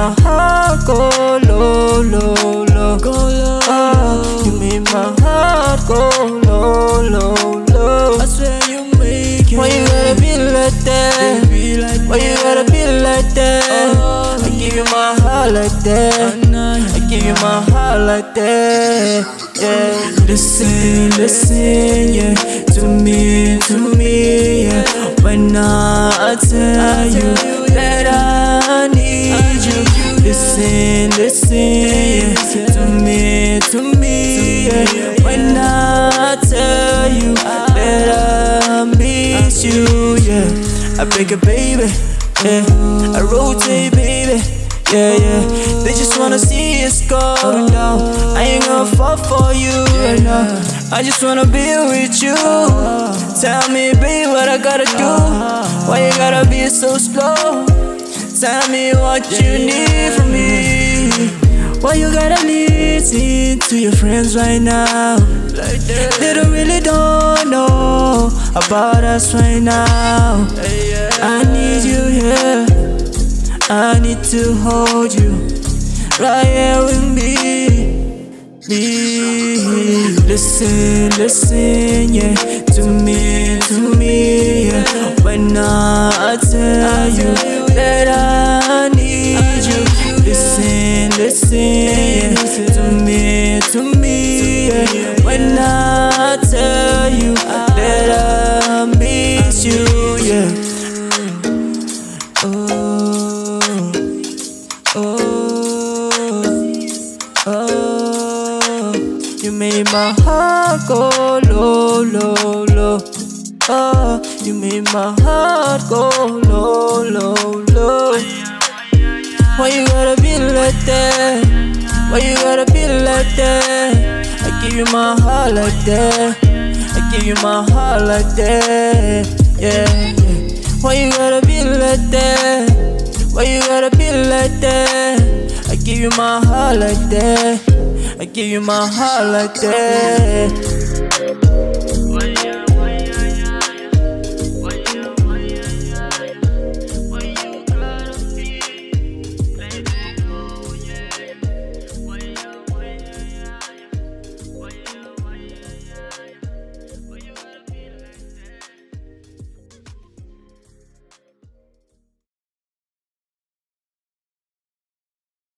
my heart go low, low, low. You make my heart go low, low, low. I swear you make it. Why you gotta be like that? Why you gotta be like that? I give you my heart like that. I give you my heart like that. Yeah. Listen, listen, yeah. To me, yeah. When I tell you that I need you. Listen, listen, yeah. To me, yeah. When I tell you that I miss you, yeah. I break it, baby, yeah. I rotate, baby, yeah, yeah. They just wanna see us go down. I ain't gonna fall for you right now. I just wanna be with you. Tell me, babe, what I gotta do. Why you gotta be so slow? Tell me what you need from me. Why you gotta listen to your friends right now? They don't know about us right now. I need you here. I need to hold you right here with me. Listen, listen, yeah. To me, yeah. When I tell you that I need you. Listen, listen, yeah. To me, yeah. When I tell you that I miss you, yeah. You made my heart go low, low, low. You made my heart go low, low, low. Why you gotta be like that? Why you gotta be like that? I give you my heart like that. I give you my heart like that. Yeah, yeah. Why you gotta be like that? Why you gotta be like that? I give you my heart like that. I give you my heart like that.